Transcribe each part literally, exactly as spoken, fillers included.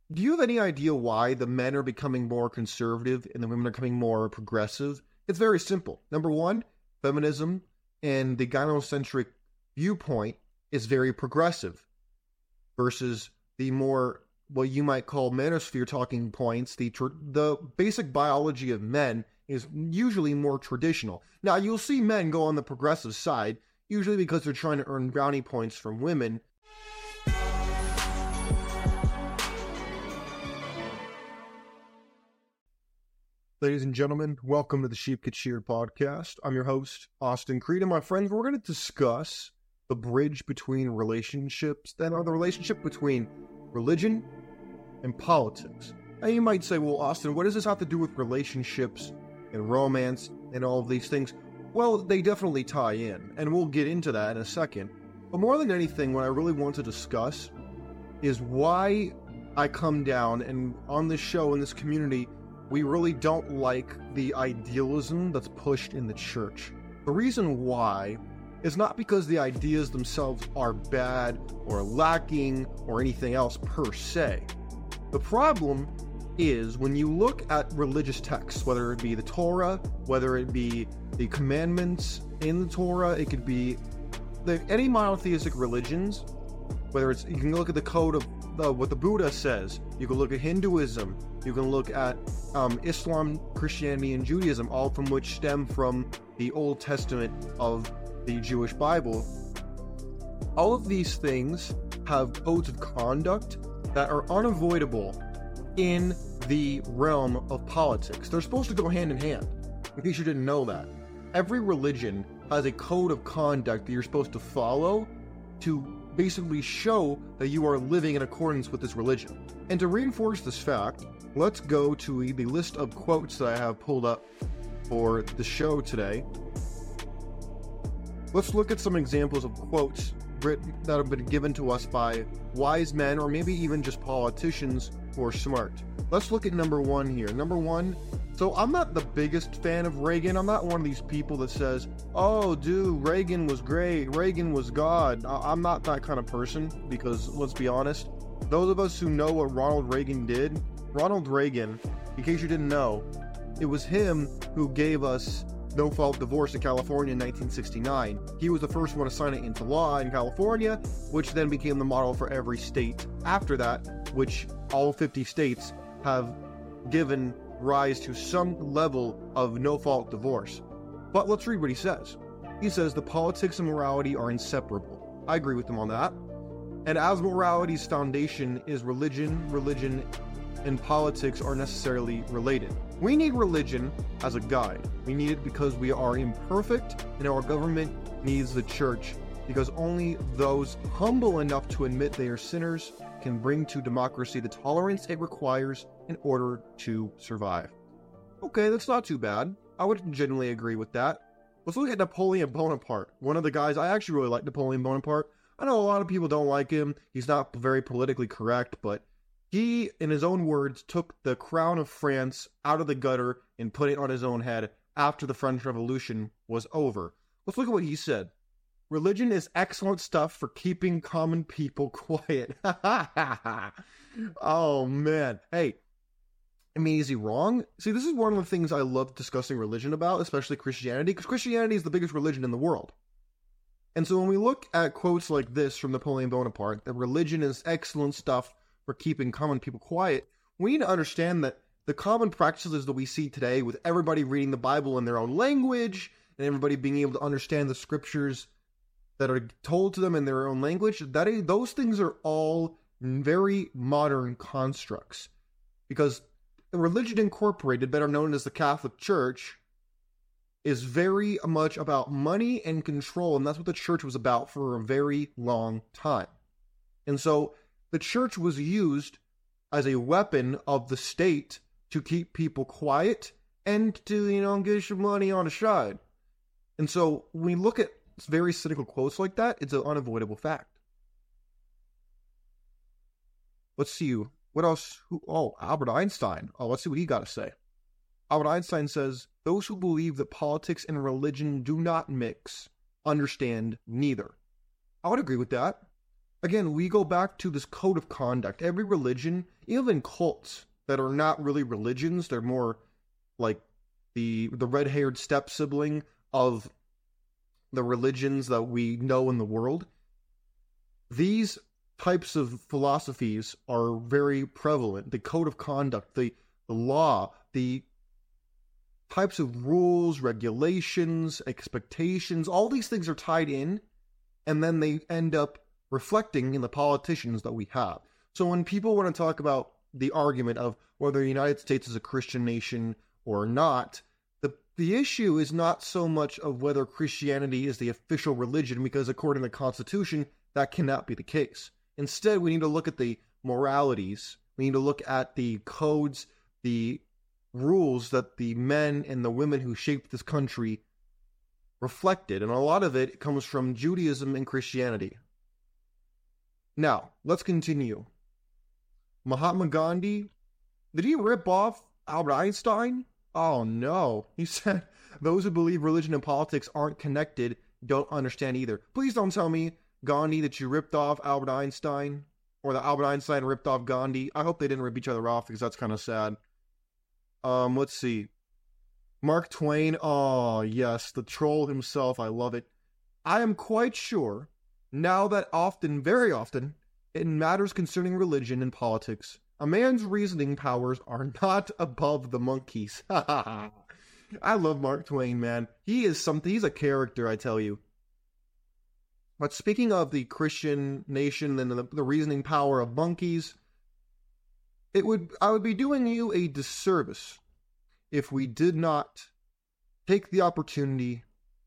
Do you have any idea why the men are becoming more conservative and the women are becoming more progressive? It's very simple. Number one, feminism and the gynocentric viewpoint is very progressive versus the more, what you might call manosphere talking points. The, tr- the basic biology of men is usually more traditional. Now, you'll see men go on the progressive side, usually because they're trying to earn brownie points from women. Ladies and gentlemen, welcome to the Sheep Get Sheared podcast. I'm your host, Austin Creed, and my friends, we're going to discuss the bridge between relationships, that are the relationship between religion and politics. Now you might say, well, Austin, what does this have to do with relationships and romance and all of these things? Well, they definitely tie in, and we'll get into that in a second. But more than anything, what I really want to discuss is why I come down and on this show, in this community, we really don't like the idealism that's pushed in the church. The reason why is not because the ideas themselves are bad or lacking or anything else per se. The problem is when you look at religious texts, whether it be the Torah, whether it be the commandments in the Torah, it could be the, any monotheistic religions, whether it's, you can look at the code of the, what the Buddha says, you can look at Hinduism, you can look at um, Islam, Christianity, and Judaism, all from which stem from the Old Testament of the Jewish Bible. All of these things have codes of conduct that are unavoidable in the realm of politics. They're supposed to go hand in hand, in case you didn't know that. Every religion has a code of conduct that you're supposed to follow to basically show that you are living in accordance with this religion. And to reinforce this fact, let's go to the list of quotes that I have pulled up for the show today. Let's look at some examples of quotes written, that have been given to us by wise men, or maybe even just politicians who are smart. Let's look at number one here. Number one, so I'm not the biggest fan of Reagan. I'm not one of these people that says, oh, dude, Reagan was great, Reagan was God. I'm not that kind of person, because let's be honest, those of us who know what Ronald Reagan did, Ronald Reagan, in case you didn't know, it was him who gave us no-fault divorce in California in nineteen sixty-nine. He was the first one to sign it into law in California, which then became the model for every state after that, which all fifty states have given rise to some level of no-fault divorce. But let's read what he says. He says, the politics and morality are inseparable. I agree with him on that. And as morality's foundation is religion, religion and politics are necessarily related. We need religion as a guide. We need it because we are imperfect, and our government needs the church, because only those humble enough to admit they are sinners can bring to democracy the tolerance it requires in order to survive. Okay, that's not too bad. I would genuinely agree with that. Let's look at Napoleon Bonaparte. One of the guys, I actually really like Napoleon Bonaparte. I know a lot of people don't like him. He's not very politically correct, but he, in his own words, took the crown of France out of the gutter and put it on his own head after the French Revolution was over. Let's look at what he said. Religion is excellent stuff for keeping common people quiet. Oh, man. Hey, I mean, is he wrong? See, this is one of the things I love discussing religion about, especially Christianity, because Christianity is the biggest religion in the world. And so when we look at quotes like this from Napoleon Bonaparte, that religion is excellent stuff for keeping common people quiet, we need to understand that the common practices that we see today, with everybody reading the Bible in their own language, and everybody being able to understand the scriptures that are told to them in their own language, that is, those things are all very modern constructs. Because the Religion Incorporated, better known as the Catholic Church, is very much about money and control, and that's what the church was about for a very long time. And so the church was used as a weapon of the state to keep people quiet and to, you know, get some money on the side. And so when we look at very cynical quotes like that, it's an unavoidable fact. Let's see. What else? Who, oh, Albert Einstein. Oh, let's see what he got to say. Albert Einstein says, those who believe that politics and religion do not mix understand neither. I would agree with that. again, we go back to this code of conduct. Every religion, even cults that are not really religions, they're more like the the red-haired step sibling of the religions that we know in the world. These types of philosophies are very prevalent. The code of conduct, the, the law, the types of rules, regulations, expectations, all these things are tied in, and then they end up reflecting in the politicians that we have. So when people want to talk about the argument of whether the United States is a Christian nation or not, the the issue is not so much of whether Christianity is the official religion, because according to the Constitution, that cannot be the case. Instead, we need to look at the moralities. We need to look at the codes, the rules that the men and the women who shaped this country reflected. And a lot of it comes from Judaism and Christianity. Now, let's continue. Mahatma Gandhi, did he rip off Albert Einstein? Oh no. He said, those who believe religion and politics aren't connected don't understand either. Please don't tell me, Gandhi, that you ripped off Albert Einstein, or that Albert Einstein ripped off Gandhi. I hope they didn't rip each other off, because that's kind of sad. Um, let's see. Mark Twain, oh yes, the troll himself, I love it. I am quite sure, now that often, very often, in matters concerning religion and politics, a man's reasoning powers are not above the monkey's. I love Mark Twain, man. He is something, he's a character, I tell you. But speaking of the Christian nation and the, the reasoning power of monkeys, it would I would be doing you a disservice if we did not take the opportunity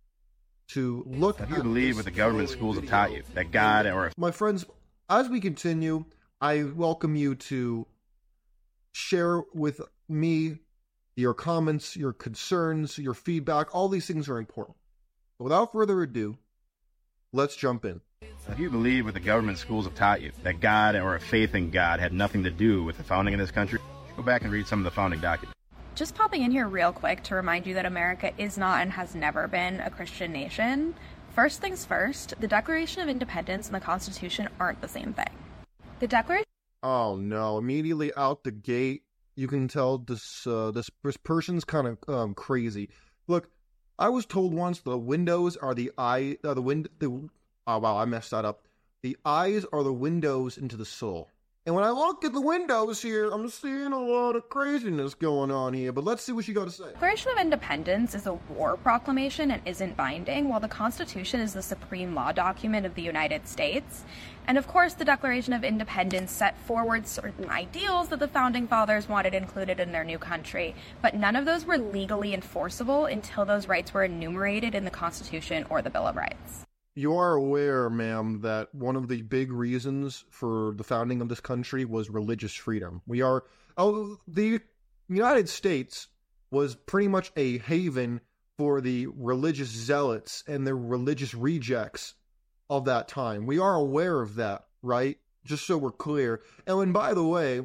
to look at... If you believe what the government schools have taught you, that God or... My friends, as we continue, I welcome you to share with me your comments, your concerns, your feedback. All these things are important. But without further ado, let's jump in. If you believe what the government schools have taught you, that God or a faith in God had nothing to do with the founding of this country, go back and read some of the founding documents. Just popping in here real quick to remind you that America is not and has never been a Christian nation. First things first, the Declaration of Independence and the Constitution aren't the same thing. The Declaration... Oh no, immediately out the gate, you can tell this, uh, this, this person's kind of um, crazy. Look, I was told once the windows are the eye, uh, the wind, the, oh wow, I messed that up. The eyes are the windows into the soul. And when I look at the windows here, I'm seeing a lot of craziness going on here, but let's see what you got to say. The Declaration of Independence is a war proclamation and isn't binding, while the Constitution is the supreme law document of the United States. And of course, the Declaration of Independence set forward certain ideals that the Founding Fathers wanted included in their new country, but none of those were legally enforceable until those rights were enumerated in the Constitution or the Bill of Rights. You are aware, ma'am, that one of the big reasons for the founding of this country was religious freedom. We are, oh, the United States was pretty much a haven for the religious zealots and the religious rejects of that time. We are aware of that, right? Just so we're clear. And when, by the way,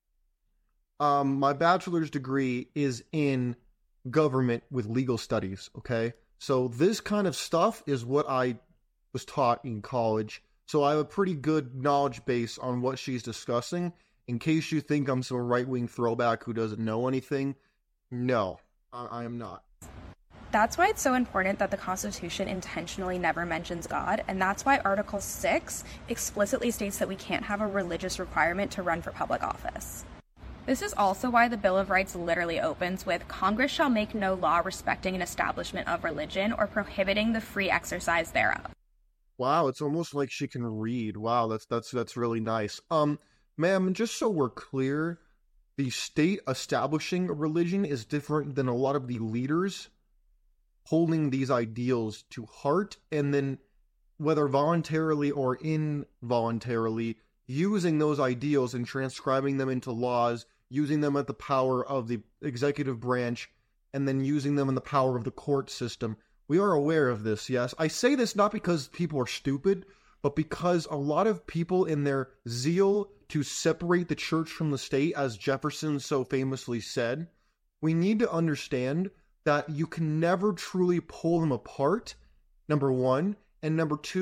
um, my bachelor's degree is in government with legal studies, okay? So this kind of stuff is what I was taught in college, so I have a pretty good knowledge base on what she's discussing. In case you think I'm some right-wing throwback who doesn't know anything, no, I, I am not. That's why it's so important that the Constitution intentionally never mentions God, and that's why Article six explicitly states that we can't have a religious requirement to run for public office. This is also why the Bill of Rights literally opens with, Congress shall make no law respecting an establishment of religion or prohibiting the free exercise thereof. Wow, it's almost like she can read. Wow, that's that's that's really nice. Um, ma'am, just so we're clear, the state establishing a religion is different than a lot of the leaders holding these ideals to heart, and then whether voluntarily or involuntarily using those ideals and transcribing them into laws, using them at the power of the executive branch, and then using them in the power of the court system. We are aware of this, yes. I say this not because people are stupid, but because a lot of people in their zeal to separate the church from the state, as Jefferson so famously said, we need to understand that you can never truly pull them apart, number one, and number two,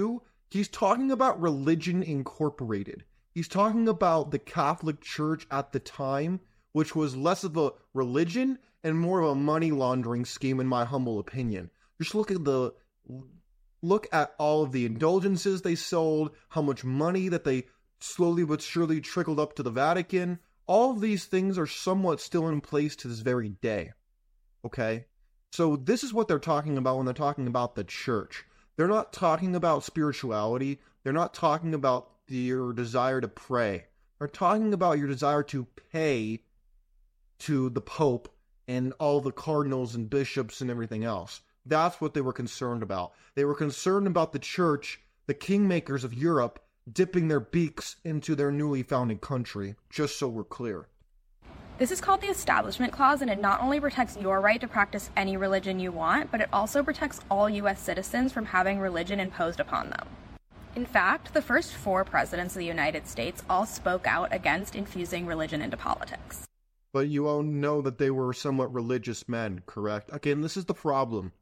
He's talking about religion incorporated. He's talking about the Catholic Church at the time, which was less of a religion and more of a money laundering scheme, in my humble opinion. Just look at the look at all of the indulgences they sold, how much money that they slowly but surely trickled up to the Vatican. All of these things are somewhat still in place to this very day. Okay? So this is what they're talking about when they're talking about the church. They're not talking about spirituality. They're not talking about your desire to pray. They're talking about your desire to pay to the Pope and all the cardinals and bishops and everything else. That's what they were concerned about. They were concerned about the church, the kingmakers of Europe, dipping their beaks into their newly founded country, just so we're clear. This is called the Establishment Clause, and it not only protects your right to practice any religion you want, but it also protects all U S citizens from having religion imposed upon them. In fact, the first four presidents of the United States all spoke out against infusing religion into politics. But you all know that they were somewhat religious men, correct? Again, this is the problem.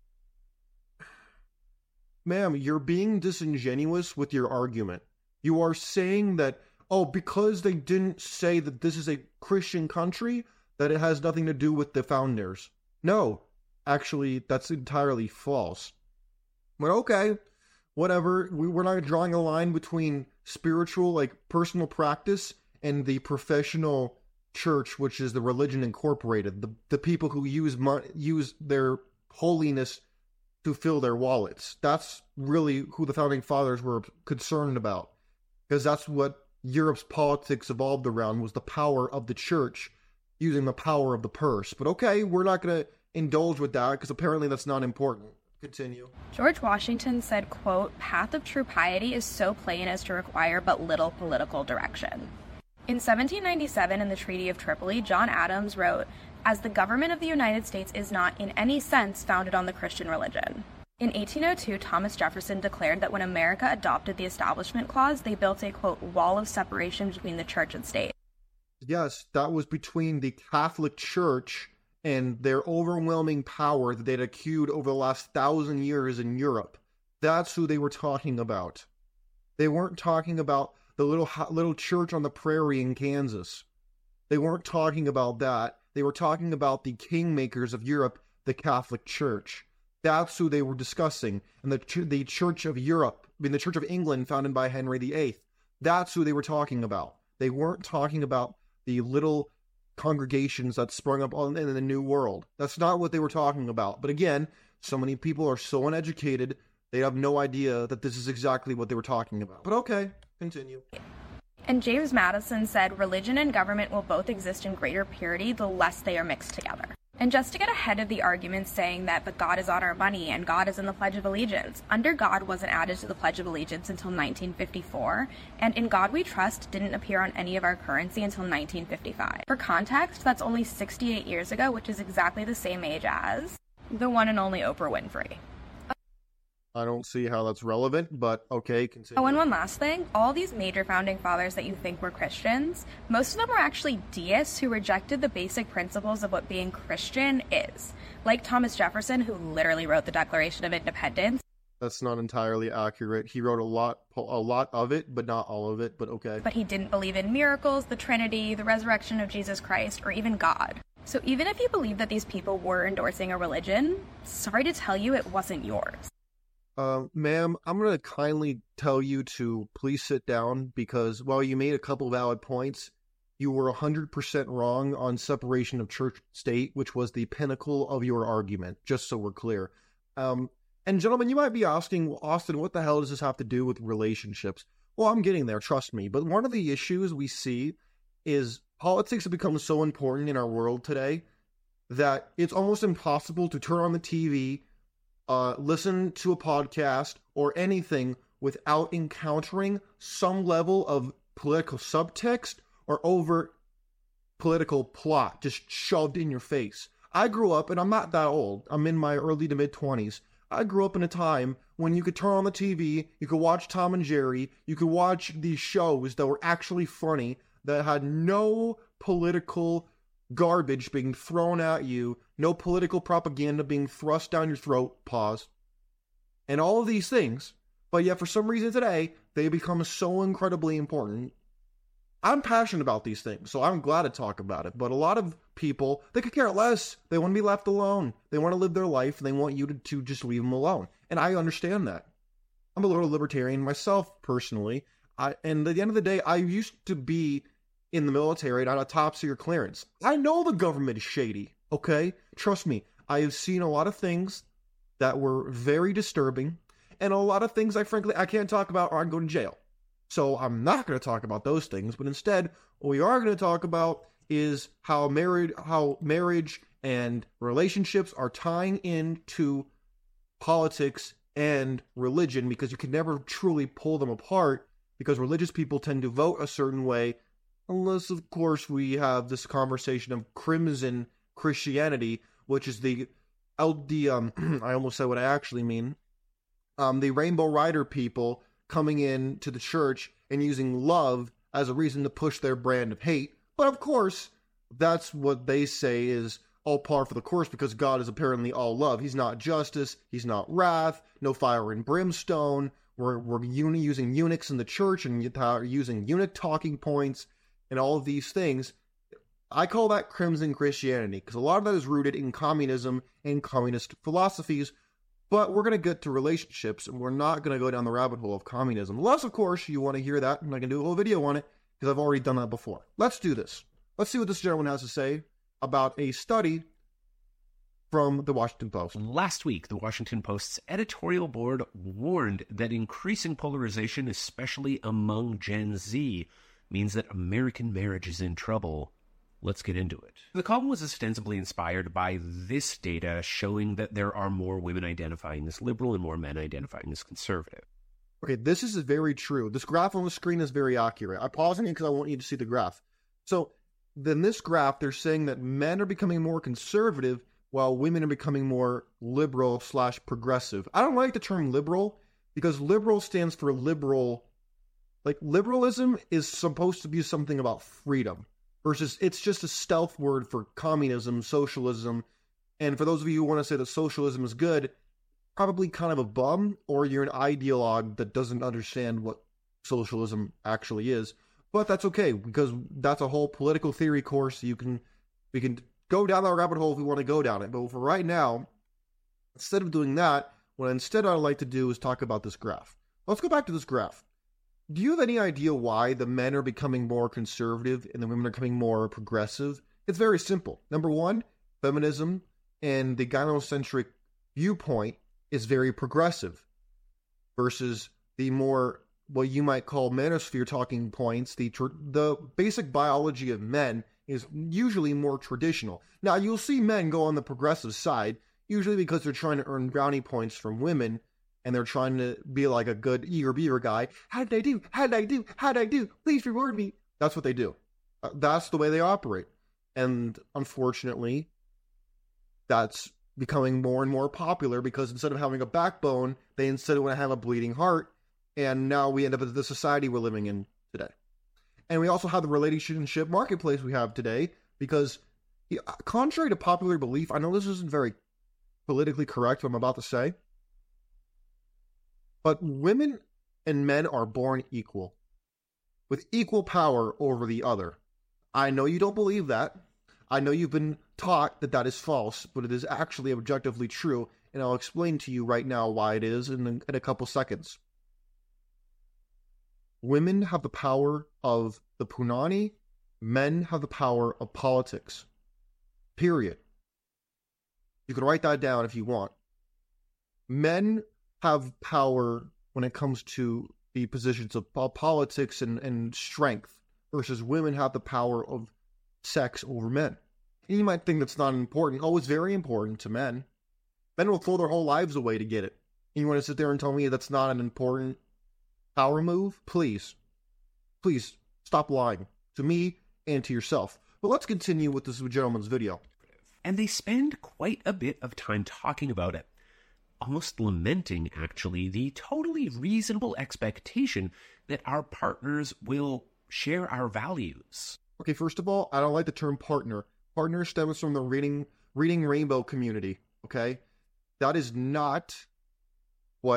Ma'am, you're being disingenuous with your argument. You are saying that, oh, because they didn't say that this is a Christian country, that it has nothing to do with the founders. No, actually, that's entirely false. But okay, whatever. We, we're not drawing a line between spiritual, like personal practice, and the professional church, which is the religion incorporated. The the people who use mon- use their holiness to fill their wallets. That's really who the founding fathers were concerned about, because that's what Europe's politics evolved around, was the power of the church using the power of the purse. But okay, we're not going to indulge with that because apparently that's not important. Continue. George Washington said, quote, "Path of true piety is so plain as to require but little political direction." In seventeen ninety-seven, in the Treaty of Tripoli, John Adams wrote, "As the government of the United States is not in any sense founded on the Christian religion." In eighteen oh two, Thomas Jefferson declared that when America adopted the Establishment Clause, they built a, quote, "wall of separation between the church and state." Yes, that was between the Catholic Church and their overwhelming power that they'd accrued over the last thousand years in Europe. That's who they were talking about. They weren't talking about the little little church on the prairie in Kansas. They weren't talking about that. They were talking about the kingmakers of Europe, the Catholic Church. That's who they were discussing. And the the Church of Europe, I mean the Church of England, founded by Henry the Eighth. That's who they were talking about. They weren't talking about the little congregations that sprung up in the New World. That's not what they were talking about. But again, so many people are so uneducated, they have no idea that this is exactly what they were talking about. But okay, continue. And James Madison said, "Religion and government will both exist in greater purity the less they are mixed together." And just to get ahead of the argument saying that, but God is on our money and God is in the Pledge of Allegiance, Under God wasn't added to the Pledge of Allegiance until nineteen fifty-four, and In God We Trust didn't appear on any of our currency until nineteen fifty-five. For context, that's only sixty-eight years ago, which is exactly the same age as the one and only Oprah Winfrey. I don't see how that's relevant, but okay, continue. Oh, and one last thing. All these major founding fathers that you think were Christians, most of them were actually deists who rejected the basic principles of what being Christian is. Like Thomas Jefferson, who literally wrote the Declaration of Independence. That's not entirely accurate. He wrote a lot, a lot of it, but not all of it, but okay. But he didn't believe in miracles, the Trinity, the resurrection of Jesus Christ, or even God. So even if you believe that these people were endorsing a religion, sorry to tell you it wasn't yours. Uh, ma'am, I'm going to kindly tell you to please sit down because while you made a couple valid points, you were one hundred percent wrong on separation of church-state, which was the pinnacle of your argument, just so we're clear. Um, and gentlemen, you might be asking, Austin, what the hell does this have to do with relationships? Well, I'm getting there, trust me. But one of the issues we see is politics have become so important in our world today that it's almost impossible to turn on the T V, Uh, listen to a podcast or anything without encountering some level of political subtext or overt political plot just shoved in your face. I grew up, and I'm not that old, I'm in my early to mid-twenties. I grew up in a time when you could turn on the T V, you could watch Tom and Jerry, you could watch these shows that were actually funny, that had no political garbage being thrown at you, no political propaganda being thrust down your throat, pause, and all of these things. But yet, for some reason today, they become so incredibly important. I'm passionate about these things, so I'm glad to talk about it. But a lot of people, they could care less. They want to be left alone. They want to live their life, and they want you to, to just leave them alone. And I understand that. I'm a little libertarian myself, personally. I, and at the end of the day, I used to be in the military and on a top secret clearance. I know the government is shady, okay? Trust me, I have seen a lot of things that were very disturbing, and a lot of things I frankly, I can't talk about or I'd go to jail. So I'm not going to talk about those things, but instead, what we are going to talk about is how married, how marriage and relationships are tying into politics and religion, because you can never truly pull them apart, because religious people tend to vote a certain way, unless, of course, we have this conversation of crimson Christianity, which is the, the um, I almost said what I actually mean, um, the Rainbow Rider people coming in to the church and using love as a reason to push their brand of hate. But of course, that's what they say is all par for the course, because God is apparently all love. He's not justice. He's not wrath. No fire and brimstone. We're, we're uni- using eunuchs in the church and using eunuch talking points and all of these things. I call that crimson Christianity, because a lot of that is rooted in communism and communist philosophies. But we're going to get to relationships, and we're not going to go down the rabbit hole of communism. Unless, of course, you want to hear that, and I can do a whole video on it, because I've already done that before. Let's do this. Let's see what this gentleman has to say about a study from the Washington Post. Last week, the Washington Post's editorial board warned that increasing polarization, especially among Gen Z, means that American marriage is in trouble. Let's get into it. The column was ostensibly inspired by this data showing that there are more women identifying as liberal and more men identifying as conservative. Okay, this is very true. This graph on the screen is very accurate. I'm pausing it because I want you to see the graph. So, in this graph, they're saying that men are becoming more conservative while women are becoming more liberal slash progressive. I don't like the term liberal, because liberal stands for liberal. Like, liberalism is supposed to be something about freedom, versus it's just a stealth word for communism, socialism. And for those of you who want to say that socialism is good, probably kind of a bum, or you're an ideologue that doesn't understand what socialism actually is. But that's okay, because that's a whole political theory course. You can, we can go down that rabbit hole if we want to go down it. But for right now, instead of doing that, what instead I'd like to do is talk about this graph. Let's go back to this graph. Do you have any idea why the men are becoming more conservative and the women are becoming more progressive? It's very simple. Number one, feminism and the gynocentric viewpoint is very progressive, versus the more, what you might call manosphere talking points. The tr- the basic biology of men is usually more traditional. Now, you'll see men go on the progressive side, usually because they're trying to earn brownie points from women, and they're trying to be like a good eager beaver guy. How did I do? How did I do? How did I do? Please reward me. That's what they do. Uh, that's the way they operate. And unfortunately, that's becoming more and more popular, because instead of having a backbone, they instead want to have a bleeding heart. And now we end up with the society we're living in today. And we also have the relationship marketplace we have today, because yeah, contrary to popular belief, I know this isn't very politically correct what I'm about to say, but women and men are born equal, with equal power over the other. I know you don't believe that. I know you've been taught that that is false, but it is actually objectively true, and I'll explain to you right now why it is in a, in a couple seconds. Women have the power of the punani, men have the power of politics. Period. You can write that down if you want. Men have power when it comes to the positions of politics and, and strength, versus women have the power of sex over men. And you might think that's not important. Oh, it's very important to men. Men will throw their whole lives away to get it. And you want to sit there and tell me that's not an important power move? Please. Please stop lying to me and to yourself. But let's continue with this gentleman's video. And they spend quite a bit of time talking about it, almost lamenting, actually, the totally reasonable expectation that our partners will share our values. Okay, first of all, I don't like the term partner. Partner stems from the reading reading rainbow community, okay? That is not what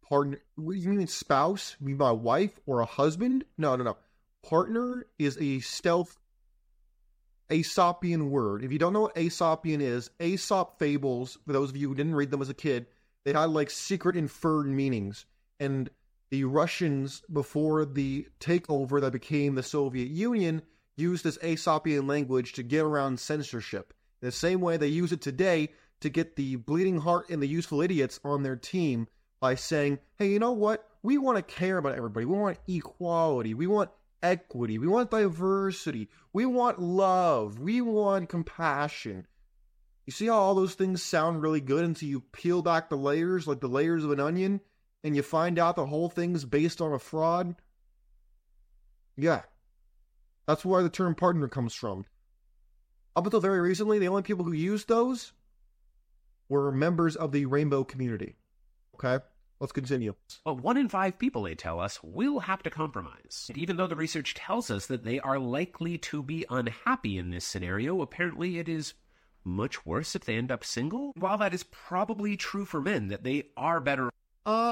partner. What do you mean spouse? You mean my wife or a husband? No, no, no. Partner is a stealth Aesopian word. If you don't know what Aesopian is, Aesop fables, for those of you who didn't read them as a kid, they had like secret inferred meanings. And the Russians, before the takeover that became the Soviet Union, used this Aesopian language to get around censorship. In the same way they use it today to get the bleeding heart and the useful idiots on their team by saying, hey, you know what? We want to care about everybody. We want equality. We want equity. We want diversity. We want love. We want compassion. You see how all those things sound really good until you peel back the layers like the layers of an onion and you find out the whole thing's based on a fraud? Yeah. That's where the term partner comes from. Up until very recently, the only people who used those were members of the rainbow community. Okay? Let's continue. Well, one in five people, they tell us, will have to compromise. And even though the research tells us that they are likely to be unhappy in this scenario, apparently it is much worse if they end up single. While that is probably true for men, that they are better. Uh,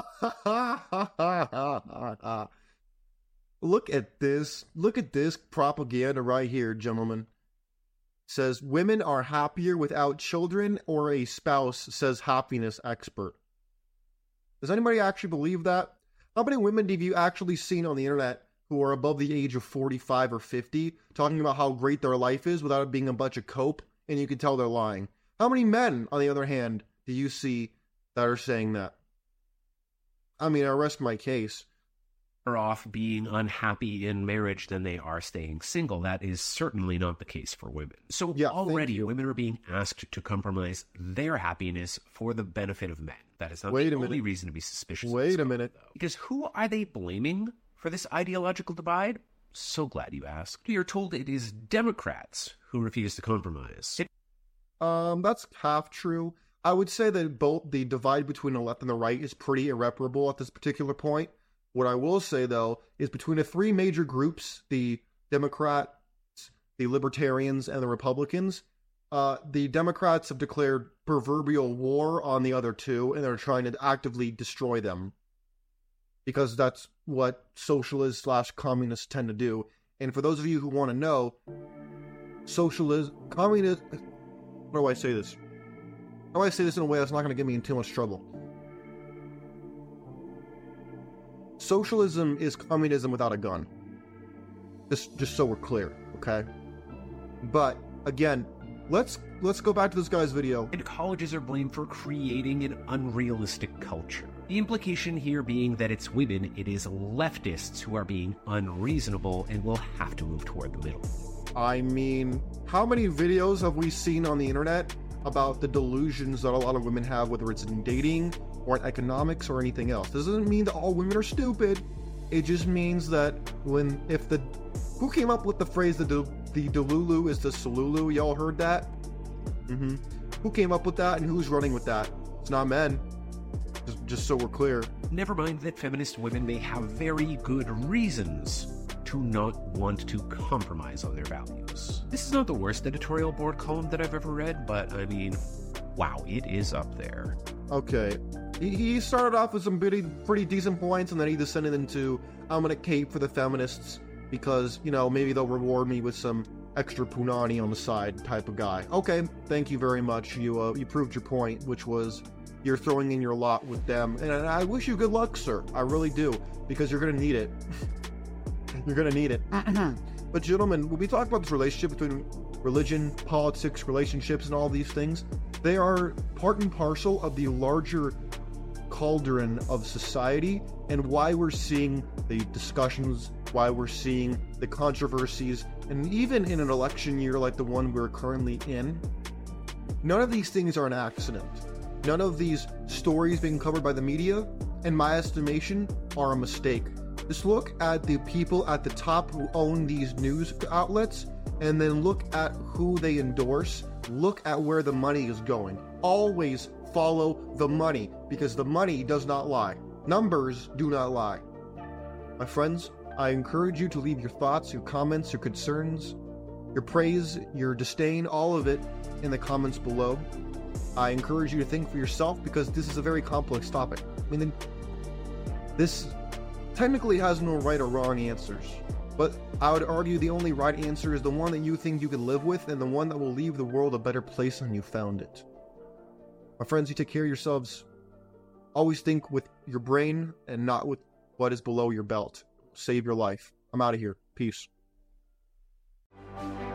Look at this. Look at this propaganda right here, gentlemen. It says, women are happier without children or a spouse, says happiness expert. Does anybody actually believe that? How many women have you actually seen on the internet who are above the age of forty-five or fifty talking about how great their life is without it being a bunch of cope, and you can tell they're lying? How many men, on the other hand, do you see that are saying that? I mean, I rest my case. Off being unhappy in marriage than they are staying single. That is certainly not the case for women. So yeah, already women are being asked to compromise their happiness for the benefit of men. That is not Wait the a only minute. reason to be suspicious. Wait of a minute. Though. Because who are they blaming for this ideological divide? So glad you asked. We are told it is Democrats who refuse to compromise. It- um, that's half true. I would say that both the divide between the left and the right is pretty irreparable at this particular point. What I will say, though, is between the three major groups, the Democrats, the Libertarians, and the Republicans, uh, the Democrats have declared proverbial war on the other two, and they're trying to actively destroy them. Because that's what socialists slash communists tend to do. And for those of you who want to know, socialism, communist... How do I say this? How do I say this in a way that's not going to get me in too much trouble? Socialism is communism without a gun. Just, just so we're clear, okay? But again, let's let's go back to this guy's video. And colleges are blamed for creating an unrealistic culture. The implication here being that it's women, it is leftists who are being unreasonable and will have to move toward the middle. I mean, how many videos have we seen on the internet about the delusions that a lot of women have, whether it's in dating or in economics or anything else? This doesn't mean that all women are stupid. It just means that when, if the, who came up with the phrase, the, the Delulu is the Solulu? Y'all heard that? Mm-hmm. Who came up with that and who's running with that? It's not men. Just, just so we're clear. Never mind that feminist women may have very good reasons to not want to compromise on their values. This is not the worst editorial board column that I've ever read, but I mean, wow, it is up there. Okay. He, he started off with some pretty, pretty decent points, and then he descended into, I'm gonna cape for the feminists because, you know, maybe they'll reward me with some extra punani on the side type of guy. Okay, thank you very much. You, uh, you proved your point, which was you're throwing in your lot with them. And I wish you good luck, sir. I really do, because you're gonna need it. You're gonna need it. But gentlemen, when we talk about this relationship between religion, politics, relationships, and all these things, they are part and parcel of the larger cauldron of society, and why we're seeing the discussions, why we're seeing the controversies, and even in an election year like the one we're currently in, none of these things are an accident. None of these stories being covered by the media, in my estimation, are a mistake. Just look at the people at the top who own these news outlets, and then look at who they endorse. Look at where the money is going. Always follow the money, because the money does not lie. Numbers do not lie. My friends, I encourage you to leave your thoughts, your comments, your concerns, your praise, your disdain, all of it in the comments below. I encourage you to think for yourself, because this is a very complex topic. I mean, This technically has no right or wrong answers, but I would argue the only right answer is the one that you think you can live with and the one that will leave the world a better place than you found it. My friends, you take care of yourselves. Always think with your brain and not with what is below your belt. Save your life. I'm out of here. Peace.